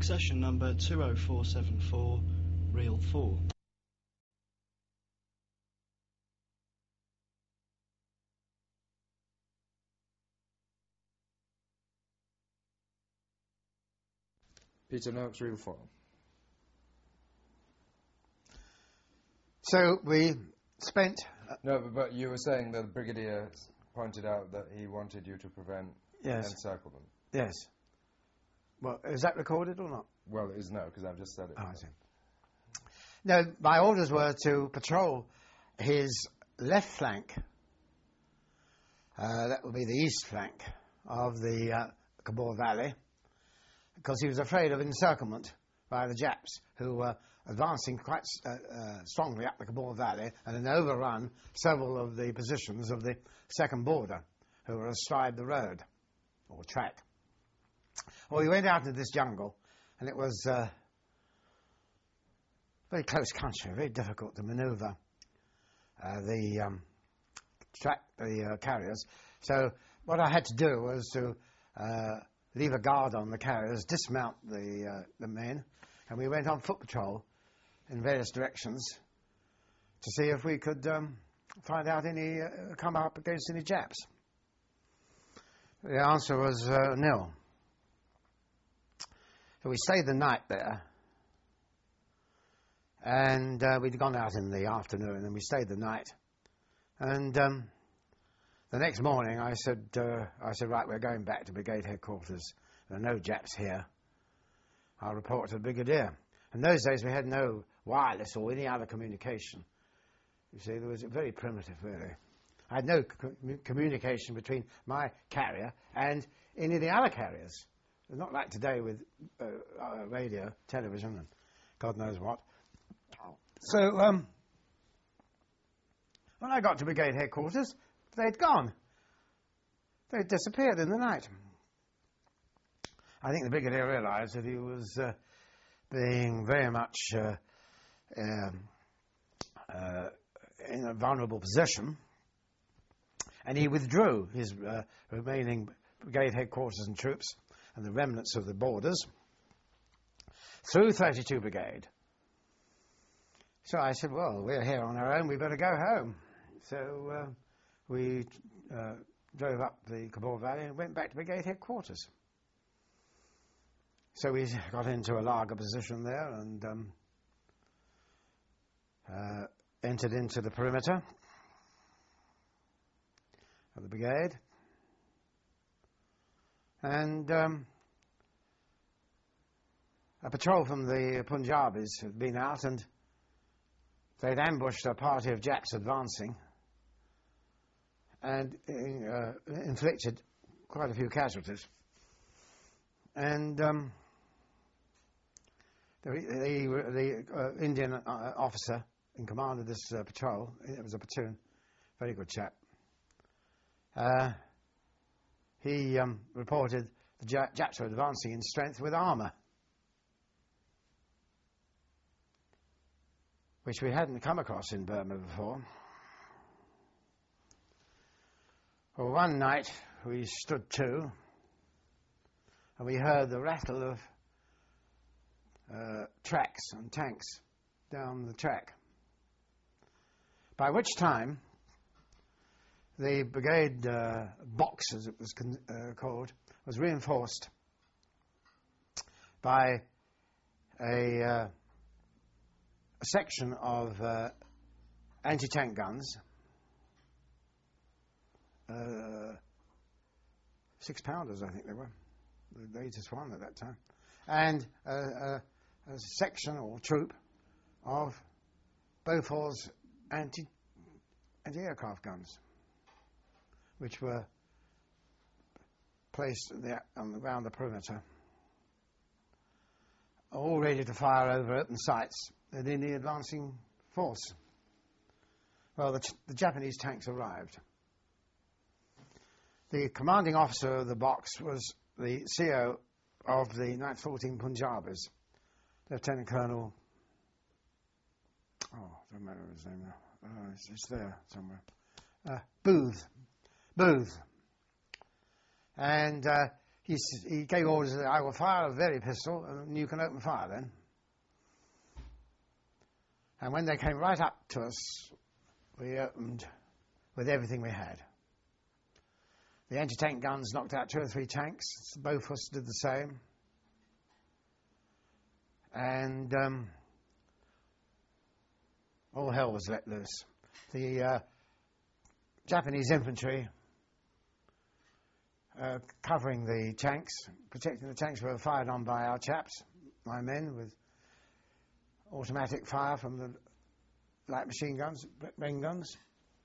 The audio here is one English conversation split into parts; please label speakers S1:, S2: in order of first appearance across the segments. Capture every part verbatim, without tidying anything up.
S1: Succession number two oh four seven four, reel four.
S2: Peter Noakes, reel four.
S3: So we spent... Uh,
S2: no, but, but you were saying that the Brigadier pointed out that he wanted you to prevent
S3: yes.
S2: encirclement.
S3: Yes. Well, is that recorded or not?
S2: Well, it is no, because I've just said it.
S3: Oh, I see. No, my orders were to patrol his left flank. Uh, that would be the east flank of the uh, Kabul Valley, because he was afraid of encirclement by the Japs, who were advancing quite uh, uh, strongly up the Kabul Valley and had overrun several of the positions of the second border, who were astride the road, or track. Well, we went out into this jungle, and it was uh, very close country, very difficult to manoeuvre uh, the um, track, the uh, carriers. So what I had to do was to uh, leave a guard on the carriers, dismount the uh, the men, and we went on foot patrol in various directions to see if we could um, find out any, uh, come up against any Japs. The answer was uh, nil. So we stayed the night there, and uh, we'd gone out in the afternoon, and we stayed the night. And um, the next morning, I said, uh, "I said, right, we're going back to brigade headquarters. There are no Japs here. I'll report to the Brigadier." In those days, we had no wireless or any other communication. You see, there was very primitive, really. I had no co communication between my carrier and any of the other carriers. It's not like today with uh, uh, radio, television, and God knows what. So, um, when I got to brigade headquarters, they'd gone. They'd disappeared in the night. I think the Brigadier realised that he was uh, being very much uh, um, uh, in a vulnerable position, and he withdrew his uh, remaining brigade headquarters and troops and the remnants of the borders through thirty-two Brigade. So I said, well, we're here on our own, we better go home. So uh, we uh, drove up the Kabul Valley and went back to brigade headquarters. So we got into a lager position there and um, uh, entered into the perimeter of the brigade. And um, a patrol from the Punjabis had been out, and they'd ambushed a party of Japs advancing and uh, inflicted quite a few casualties. And um, the, the, the uh, Indian uh, officer in command of this uh, patrol, it was a platoon, very good chap, uh, he um, reported the Japs were advancing in strength with armour, which we hadn't come across in Burma before. Well, one night we stood to, and we heard the rattle of uh, tracks and tanks down the track, by which time the brigade uh, box, as it was con uh, called, was reinforced by a, uh, a section of uh, anti-tank guns, uh, six-pounders I think they were, the latest one at that time, and uh, uh, a section or troop of Bofors anti anti-aircraft guns, which were placed there on the, around the perimeter, all ready to fire over open sights at any advancing force. Well, the, the Japanese tanks arrived. The commanding officer of the box was the C O of the ninth fourteen Punjabis, Lieutenant Colonel, oh, I don't remember his name now, oh, it's, it's there somewhere, uh, Booth, Booth. And uh, he, s- he gave orders that I will fire a very pistol and you can open fire then. And when they came right up to us, we opened with everything we had. The anti-tank guns knocked out two or three tanks. Both of us did the same. And um, all hell was let loose. The uh, Japanese infantry uh, covering the tanks, protecting the tanks, were fired on by our chaps, my men, with automatic fire from the light machine guns, rain guns.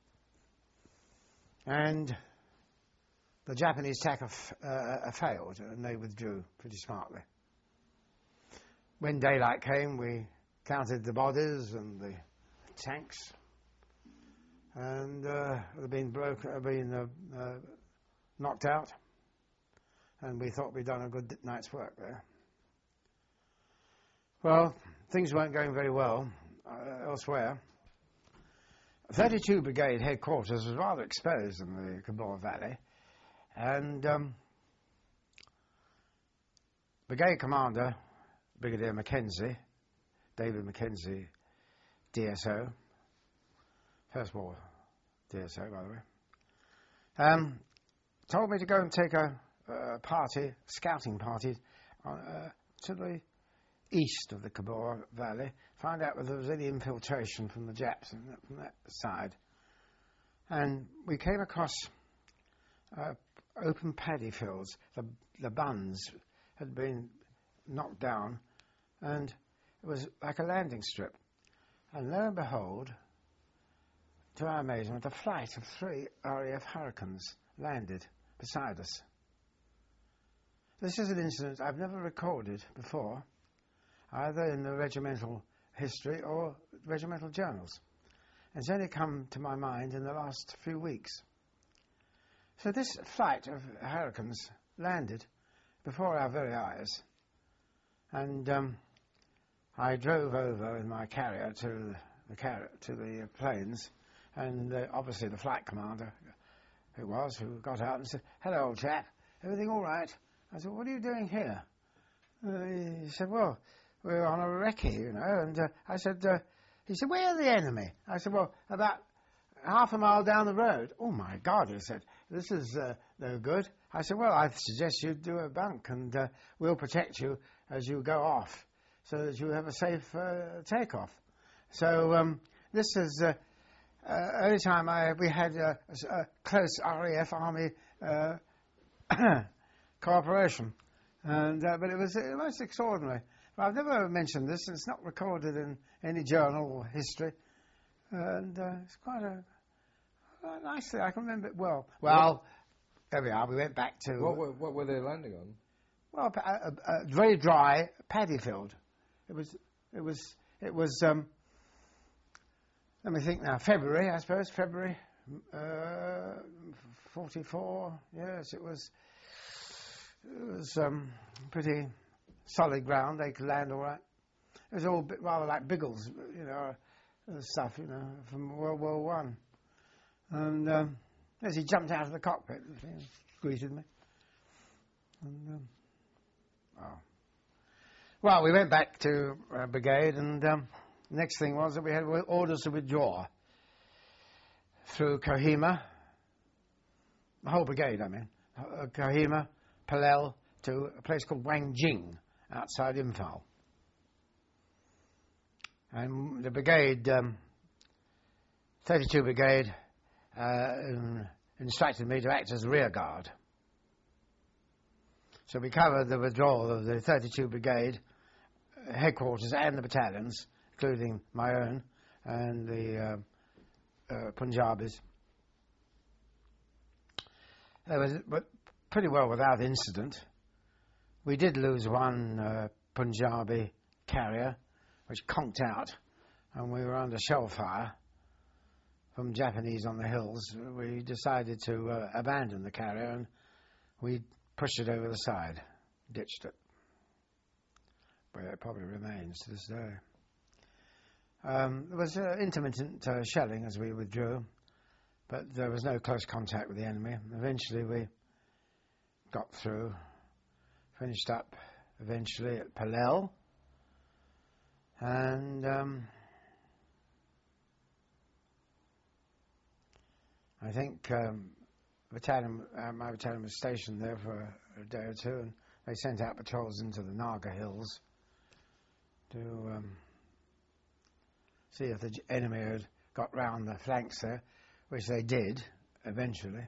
S3: And the Japanese attack of, uh, failed, and they withdrew pretty smartly. When daylight came, we counted the bodies and the tanks, and uh, they'd been broken, uh, been uh, uh, knocked out, and we thought we'd done a good night's work there. Well, things weren't going very well uh, elsewhere. thirty-two Brigade headquarters was rather exposed in the Cabora Valley, and um, Brigade Commander Brigadier Mackenzie, David Mackenzie, D S O, First War D S O, by the way, um, told me to go and take a, a party, scouting party, on, uh, to the east of the Cabora Valley, find out whether there was any infiltration from the Japs from that, from that side. And we came across uh, open paddy fields. The, the buns had been knocked down, and it was like a landing strip. And lo and behold, to our amazement, a flight of three R A F Hurricanes landed beside us. This is an incident I've never recorded before, either in the regimental history or regimental journals. It's only come to my mind in the last few weeks. So this flight of Hurricanes landed before our very eyes, and um, I drove over in my carrier to the car- to the planes, and uh, obviously the flight commander, who was, who got out and said, "Hello, old chap, everything all right?" I said, "What are you doing here?" Uh, he said, "Well, we're on a recce, you know," and uh, I said, uh, he said, "Where are the enemy?" I said, "Well, about half a mile down the road." "Oh my God," he said, "this is uh, no good." I said, "Well, I suggest you do a bunk, and uh, we'll protect you as you go off, so that you have a safe uh, takeoff." So um, this is uh, uh, only time I we had uh, a, a close R A F Army uh, cooperation, and uh, but it was uh, most extraordinary. But I've never mentioned this, and it's not recorded in any journal or history, and uh, it's quite a, a nice thing. I can remember it well. Well, there we are. We went back to
S2: What were, what were they landing on?
S3: well, a, a, a very dry paddy field. It was, it was, it was. Um, let me think now. February, I suppose. February, uh, forty-four. Yes, it was. It was um, pretty solid ground. They could land all right. It was all a bit rather like Biggles, you know, uh, stuff, you know, from World War One. And um, as he jumped out of the cockpit, he greeted me. And, um, oh. Well, we went back to uh, brigade, and um, the next thing was that we had orders to withdraw through Kohima, the whole brigade, I mean, uh, Kohima, Palel, to a place called Wangjing, outside Imphal. And the brigade, um, thirty-two Brigade, uh, instructed me to act as rear guard. So we covered the withdrawal of the thirty-two Brigade uh, headquarters and the battalions, including my own and the uh, uh, Punjabis. It was but pretty well without incident. We did lose one uh, Punjabi carrier, which conked out, and we were under shell fire from Japanese on the hills. We decided to uh, abandon the carrier, and we pushed it over the side, ditched it, where it probably remains to this day. Um, there was uh, intermittent uh, shelling as we withdrew, but there was no close contact with the enemy. Eventually we got through finished up eventually at Palel, and um, I think um, battalion, uh, my battalion was stationed there for a, a day or two, and they sent out patrols into the Naga Hills to um, see if the enemy had got round the flanks there, which they did eventually.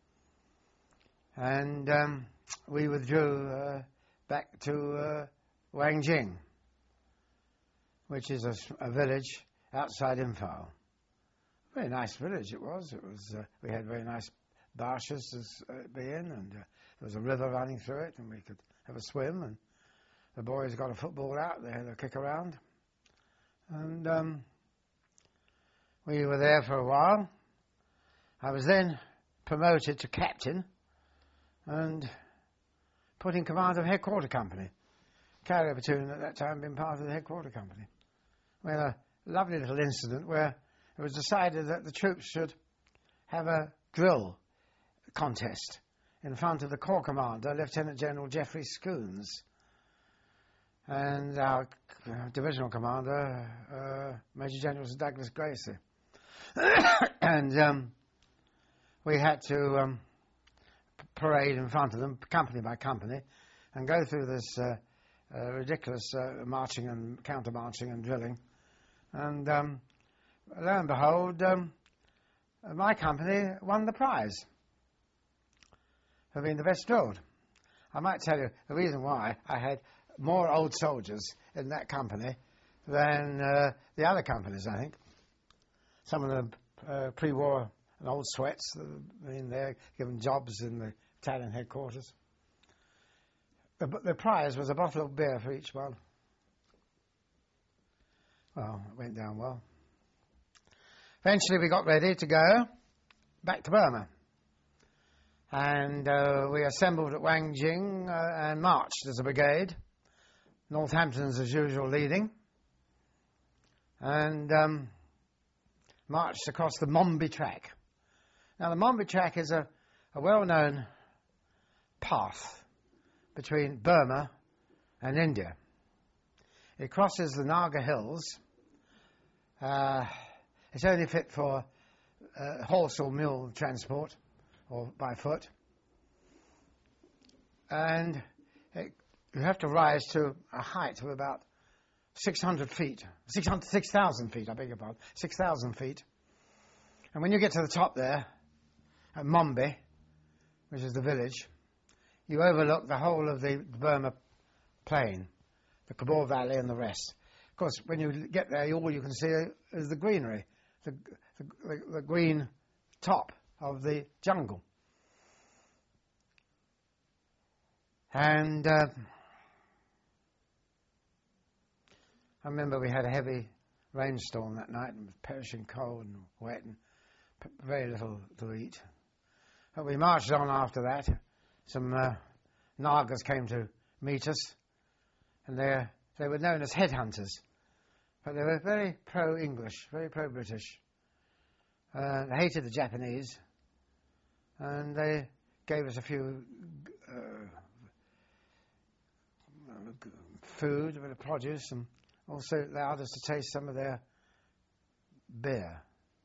S3: And um, we withdrew uh, back to uh, Wangjing, which is a, a village outside Imphal. Very nice village it was. It was uh, we had very nice barshes to uh, be in, and uh, there was a river running through it, and we could have a swim. And the boys got a football out. They had a kick around, and um, we were there for a while. I was then promoted to captain and put in command of headquarter company. Carrier platoon at that time been part of the headquarter company. We had a lovely little incident where it was decided that the troops should have a drill contest in front of the corps commander, Lieutenant General Geoffrey Scoons, and our uh, divisional commander, uh, Major General Douglas Gracie. and um, we had to um, parade in front of them, company by company, and go through this uh, uh, ridiculous uh, marching and counter-marching and drilling. And um, lo and behold, um, my company won the prize for being the best drilled. I might tell you the reason why. I had more old soldiers in that company than uh, the other companies, I think. Some of them uh, pre-war and old sweats uh, in there, given jobs in the battalion headquarters. The, the prize was a bottle of beer for each one. Well, it went down well. Eventually we got ready to go back to Burma. And uh, we assembled at Wangjing uh, and marched as a brigade. Northampton's, as usual, leading. And um, marched across the Mombi Track. Now, the Mombi Track is a, a well-known path between Burma and India. It crosses the Naga Hills. Uh, it's only fit for uh, horse or mule transport, or by foot. And it, you have to rise to a height of about six hundred feet, six thousand feet, I beg your pardon, six thousand feet. And when you get to the top there, at Mombi, which is the village, you overlook the whole of the Burma plain, the Kabul Valley and the rest. Of course, when you get there, all you can see is the greenery, the, the, the, the green top of the jungle. And uh, I remember we had a heavy rainstorm that night, and it was perishing cold and wet, and p- very little to eat. But we marched on after that. Some uh, Nagas came to meet us, and they they were known as headhunters, but they were very pro-English, very pro-British. Uh, they hated the Japanese, and they gave us a few uh, food, a bit of produce, and also allowed us to taste some of their beer,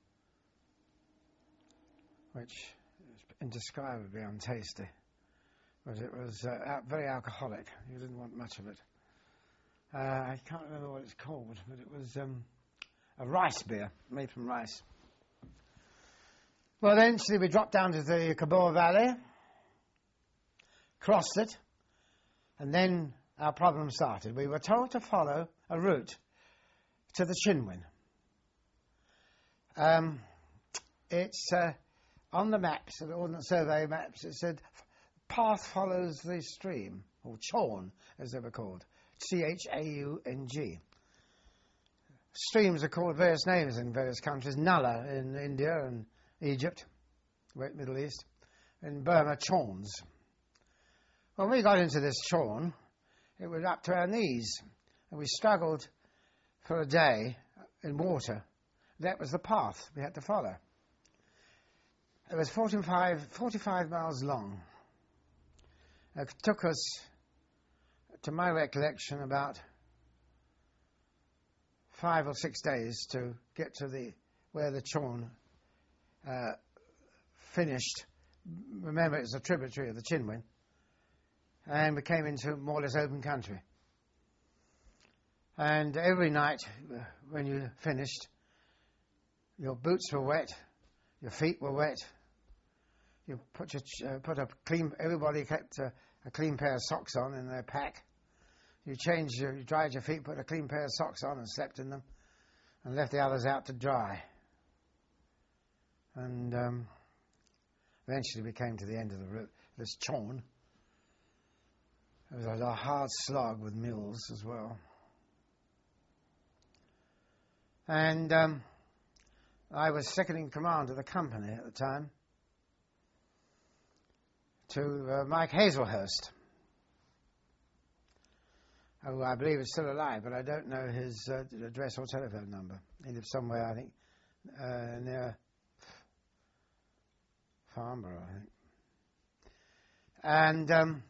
S3: which is indescribably untasty. But it was uh, al- very alcoholic. You didn't want much of it. Uh, I can't remember what it's called, but it was um, a rice beer, made from rice. Well, eventually we dropped down to the Kabul Valley, crossed it, and then our problem started. We were told to follow a route to the Chinwin. Um, it's uh, on the maps, the Ordnance Survey maps, it said path follows the stream, or Chaun, as they were called, C H A U N G. Streams are called various names in various countries. Nala in India and Egypt, Middle East. In Burma, Chauns. When we got into this Chaun, it was up to our knees, and we struggled for a day in water. That was the path we had to follow. It was forty-five, forty-five miles long. It took us to my recollection, about five or six days to get to the where the Chorn uh, finished. Remember, it's a tributary of the Chinwin, and we came into more or less open country. And every night, uh, when you finished, your boots were wet, your feet were wet. You put your ch- uh, put a clean. Everybody kept a, a clean pair of socks on in their pack. You changed your, you dried your feet, put a clean pair of socks on, and slept in them, and left the others out to dry. And um, eventually, we came to the end of the route. This Chorn. It was a hard slog with mules as well. And um, I was second in command of the company at the time to uh, Mike Hazelhurst, who I believe is still alive, but I don't know his uh, address or telephone number. He lives somewhere, I think, uh, near Farnborough, I think. And um,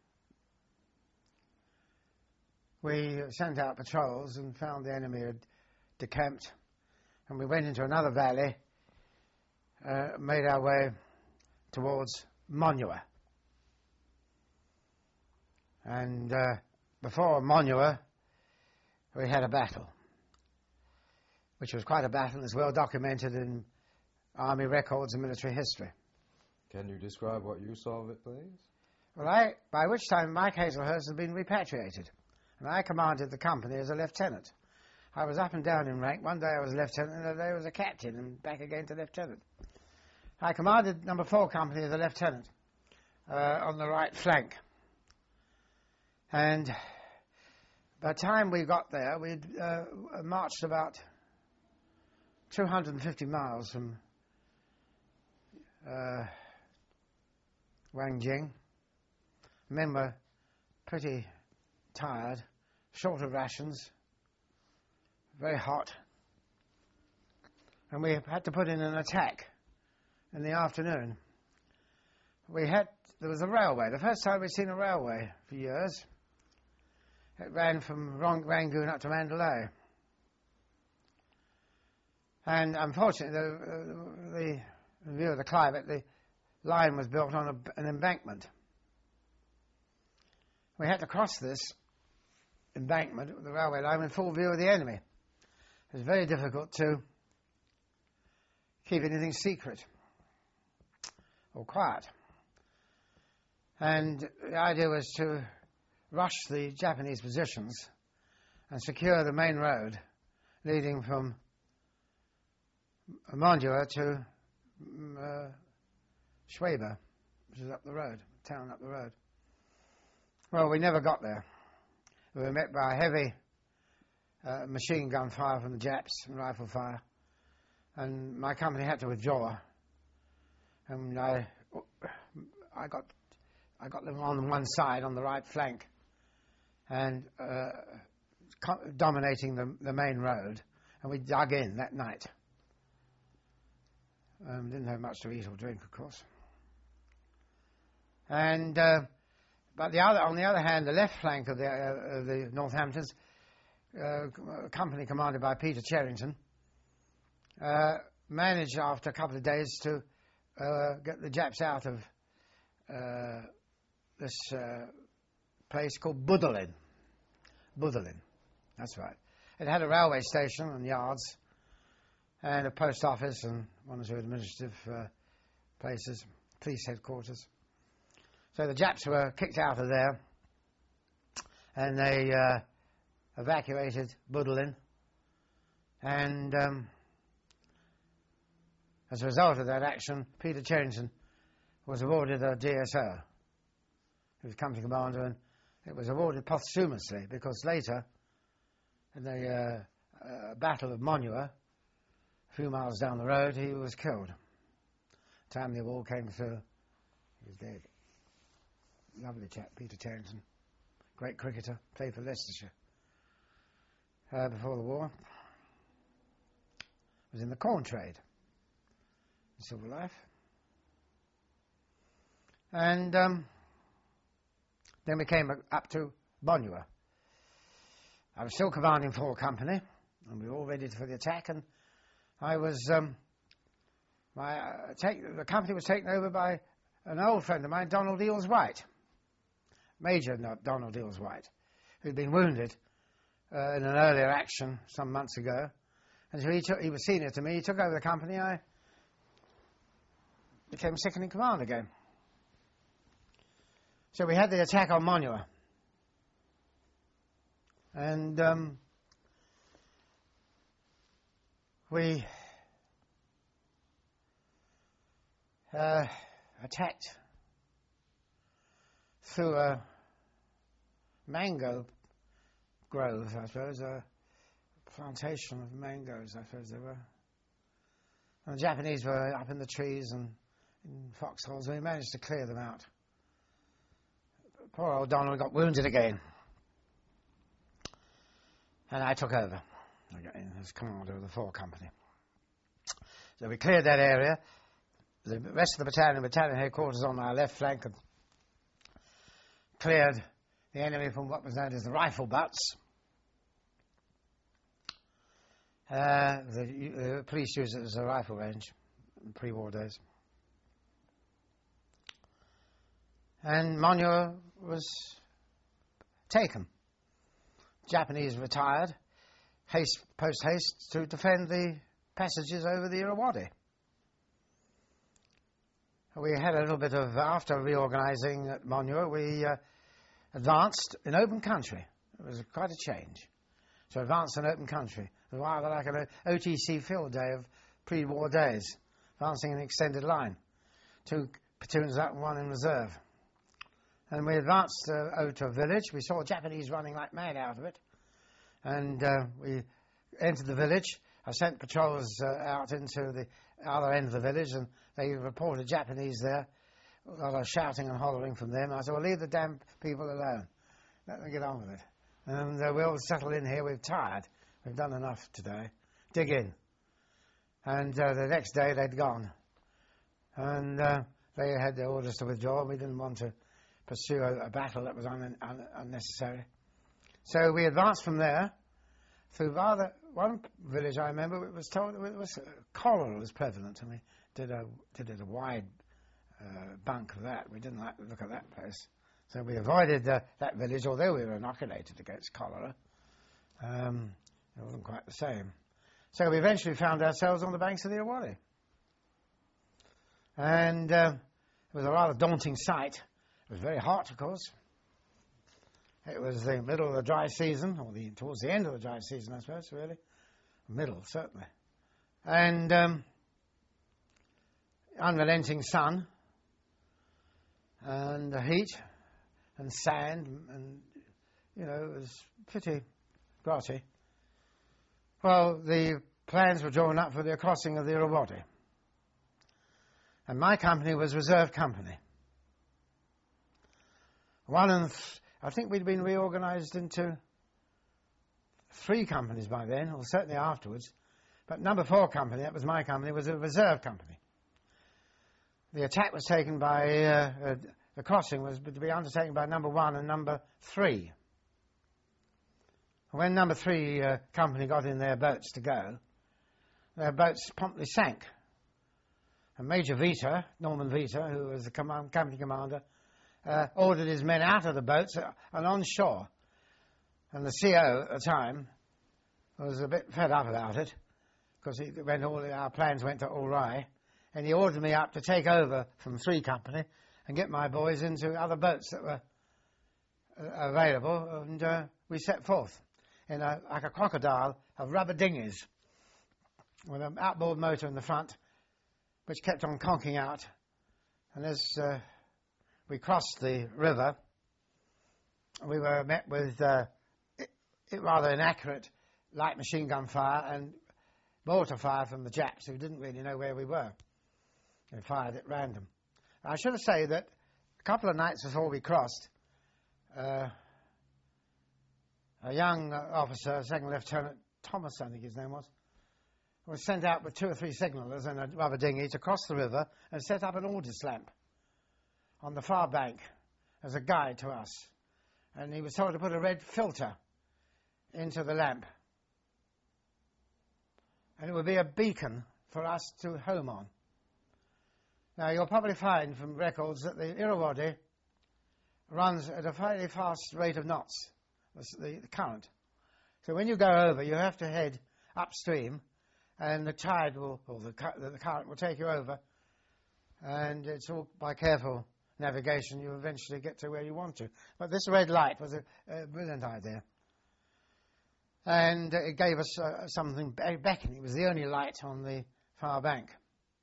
S3: we sent out patrols and found the enemy had decamped, and we went into another valley, uh, made our way towards Monua. And uh, before Monua, we had a battle, which was quite a battle and is well documented in army records and military history.
S2: Can you describe what you saw of it, please?
S3: Well, I, by which time Mike Hazelhurst had been repatriated, and I commanded the company as a lieutenant. I was up and down in rank. One day I was a lieutenant, and another day I was a captain, and back again to lieutenant. I commanded number four company as a lieutenant uh, on the right flank. And by the time we got there, we'd uh, marched about two hundred fifty miles from uh, Wangjing. Men were pretty tired, short of rations, very hot, and we had to put in an attack in the afternoon. We had, there was a railway, the first time we'd seen a railway for years. It ran from Rang- Rangoon up to Mandalay. And unfortunately, the, the, in view of the climate, the line was built on a, an embankment. We had to cross this embankment, the railway line, in full view of the enemy. It was very difficult to keep anything secret or quiet. And the idea was to rush the Japanese positions and secure the main road leading from Monua to uh, Schwaber, which is up the road, town up the road. Well, we never got there. We were met by heavy uh, machine gun fire from the Japs and rifle fire, and my company had to withdraw. And I, I got, I got them on one side, on the right flank, and uh, co- dominating the, the main road. And we dug in that night. Um, didn't have much to eat or drink, of course. And uh, but the other, on the other hand, the left flank of the, uh, of the Northamptons, uh, a company commanded by Peter Cherrington, uh, managed after a couple of days to uh, get the Japs out of uh, this uh, place called Budolin. Budolin, that's right. It had a railway station and yards, and a post office and one or two administrative uh, places, police headquarters. So the Japs were kicked out of there, and they uh, evacuated Budolin. And um, as a result of that action, Peter Cherrington was awarded a D S O. He was company commander, and it was awarded posthumously because later, in the uh, uh, Battle of Monua, a few miles down the road, he was killed. The time the war came through, he was dead. Lovely chap, Peter Cherrington. Great cricketer, played for Leicestershire uh, before the war. Was in the corn trade, in civil life. And um, then we came up to Bonua. I was still commanding four company, and we were all ready for the attack, and I was, um, my, uh, take, the company was taken over by an old friend of mine, Donald Eales White, Major Donald Eales White, who'd been wounded uh, in an earlier action some months ago, and so he, took, he was senior to me, he took over the company, I became second in command again. So we had the attack on Monua. And um, we uh, attacked through a mango grove, I suppose, a plantation of mangoes, I suppose they were. And the Japanese were up in the trees and in foxholes, and we managed to clear them out. Poor old Donald got wounded again. And I took over I got in as commander of the four company. So we cleared that area. The rest of the battalion, battalion headquarters on our left flank, had cleared the enemy from what was known as the rifle butts. Uh, the, the police used it as a rifle range in pre-war days. And Monua was taken. Japanese retired, haste, post-haste, to defend the passages over the Irrawaddy. We had a little bit of, after reorganising at Monua, we uh, advanced in open country. It was quite a change. So advanced in open country. It was rather like an O T C field day of pre-war days, advancing an extended line. Two platoons up and one in reserve. And we advanced uh, over to a village. We saw Japanese running like mad out of it. And uh, we entered the village. I sent patrols uh, out into the other end of the village, and they reported Japanese there. A lot of shouting and hollering from them. I said, well, leave the damn people alone. Let them get on with it. And uh, we'll settle in here. We're tired. We've done enough today. Dig in. And uh, the next day they'd gone. And uh, they had their orders to withdraw. We didn't want to pursue a, a battle that was un, un, unnecessary. So we advanced from there through rather one village. I remember it was told it was uh, cholera was prevalent, and we did a did it a wide uh, bunk of that. We didn't like the look of that place, so we avoided uh, that village. Although we were inoculated against cholera, um, it wasn't quite the same. So we eventually found ourselves on the banks of the Irrawaddy, and uh, it was a rather daunting sight. It was very hot, of course. It was the middle of the dry season, or the, towards the end of the dry season, I suppose, really. Middle, certainly. And um, unrelenting sun, and the heat, and sand, and, you know, it was pretty grotty. Well, the plans were drawn up for the crossing of the Irrawaddy. And my company was reserve company. One and th- I think we'd been reorganised into three companies by then, or certainly afterwards. But number four company, that was my company, was a reserve company. The attack was taken by, uh, uh, the crossing was to be undertaken by number one and number three. When number three uh, company got in their boats to go, their boats promptly sank. And Major Vita, Norman Vita, who was the command, company commander, Uh, ordered his men out of the boats uh, and on shore. And the C O at the time was a bit fed up about it, because it went all, our plans went to awry, and he ordered me up to take over from three company and get my boys into other boats that were uh, available, and uh, we set forth in a, like a crocodile of rubber dinghies with an outboard motor in the front, which kept on conking out. And as uh, we crossed the river, we were met with uh, it, it rather inaccurate light machine gun fire and mortar fire from the Japs, who didn't really know where we were. They fired at random. I should say that a couple of nights before we crossed, uh, a young officer, Second Lieutenant Thomas, I think his name was, was sent out with two or three signallers in a rubber dinghy to cross the river and set up an orders lamp on the far bank as a guide to us. and he was told to put a red filter into the lamp, and it would be a beacon for us to home on. Now, you'll probably find from records that the Irrawaddy runs at a fairly fast rate of knots, the, the current. So when you go over, you have to head upstream, and the tide will, or the, the current will take you over, and it's all by careful navigation you eventually get to where you want to. But this red light was a, a brilliant idea. And it gave us uh, something beckoning. It was the only light on the far bank.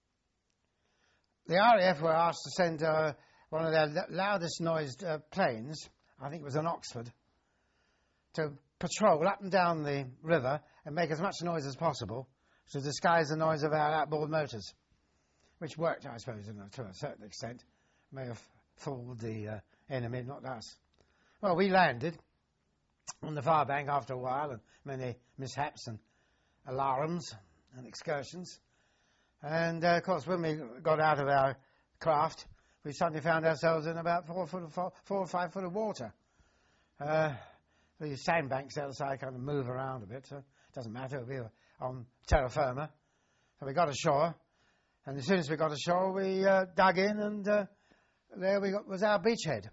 S3: The R A F were asked to send uh, one of their loudest noised uh, planes, I think it was an Oxford, to patrol up and down the river and make as much noise as possible to disguise the noise of our outboard motors, which worked, I suppose, in a, to a certain extent. May have fooled the uh, enemy, not us. Well, we landed on the far bank after a while, and many mishaps and alarms and excursions. And, uh, of course, when we got out of our craft, we suddenly found ourselves in about four, foot of, four, four or five foot of water. Uh, the sandbanks outside kind of move around a bit, so it doesn't matter. We were on terra firma. So we got ashore, and as soon as we got ashore, we uh, dug in, and uh, there we got, was our beachhead.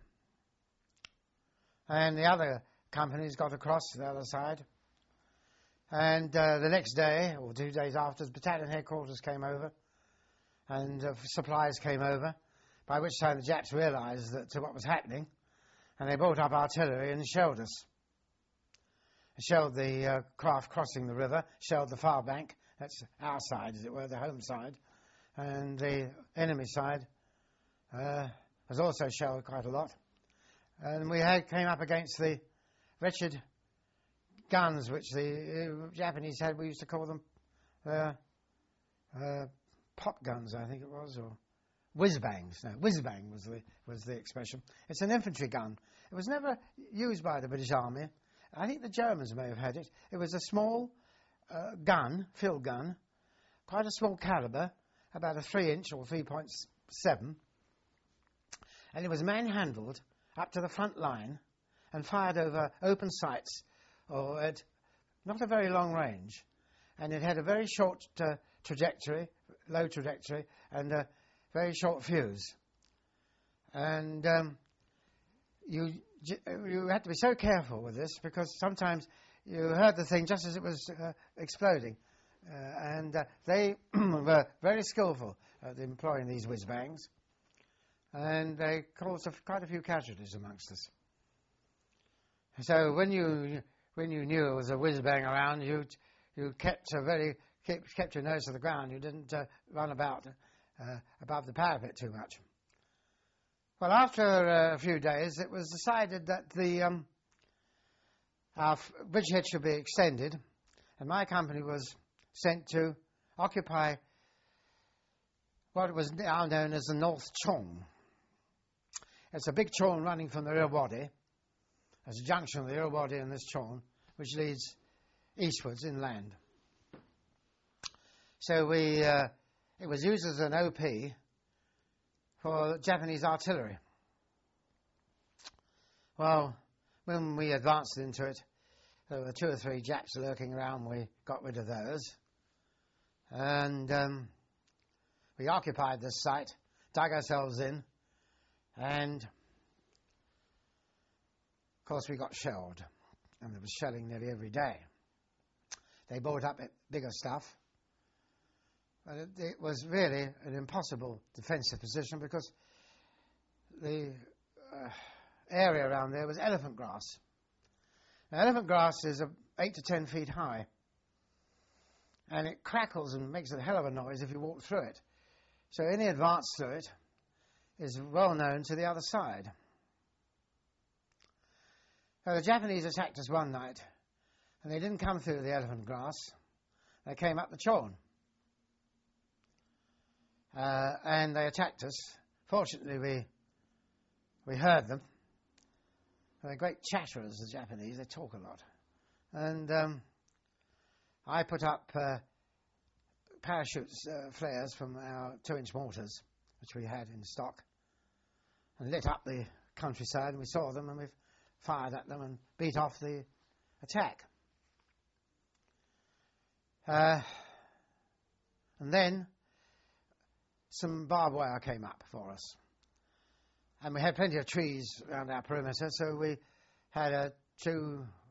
S3: And the other companies got across to the other side. And uh, the next day, or two days after, battalion headquarters came over, and uh, supplies came over, by which time the Japs realised that uh, what was happening, and they brought up artillery and shelled us. Shelled the uh, craft crossing the river, shelled the far bank, that's our side, as it were, the home side, and the enemy side uh, was also shelled quite a lot. And we had, came up against the wretched guns which the uh, Japanese had. We used to call them uh, uh, pop guns, I think it was, or whiz-bangs. No, whiz-bang was the, was the expression. It's an infantry gun. It was never used by the British Army. I think the Germans may have had it. It was a small uh, gun, field gun, quite a small calibre, about a three inch or three point seven, and it was manhandled up to the front line and fired over open sights or at not a very long range, and it had a very short uh, trajectory, low trajectory, and a very short fuse. And um, you you had to be so careful with this, because sometimes you heard the thing just as it was uh, exploding, uh, and uh, they were very skillful at employing these whiz-bangs, and they caused a, quite a few casualties amongst us. So when you when you knew there was a whiz-bang around, you you kept a very kept, kept your nose to the ground. You didn't uh, run about uh, above the parapet too much. Well, after uh, a few days, it was decided that the um, our bridgehead should be extended, and my company was sent to occupy what was now known as the North Chong. It's a big chong running from the Irrawaddy. There's a junction of the Irrawaddy and this chong, which leads eastwards inland. So we, uh, it was used as an O P for Japanese artillery. Well, when we advanced into it, there were two or three Japs lurking around. We got rid of those, and um, we occupied this site, dug ourselves in, and of course we got shelled, and there was shelling nearly every day. They brought up bigger stuff, but it, it was really an impossible defensive position, because the uh, area around there was elephant grass. Now, elephant grass is uh, eight to ten feet high, and it crackles and makes a hell of a noise if you walk through it. So any advance through it is well known to the other side. Now, the Japanese attacked us one night, and they didn't come through the elephant grass. They came up the chong. Uh, and they attacked us. Fortunately, we we heard them. They're great chatterers, the Japanese. They talk a lot. And um, I put up uh, parachute uh, flares from our two-inch mortars, which we had in stock, and lit up the countryside, and we saw them, and we fired at them and beat off the attack. Uh, and then some barbed wire came up for us. And we had plenty of trees around our perimeter, so we had uh, two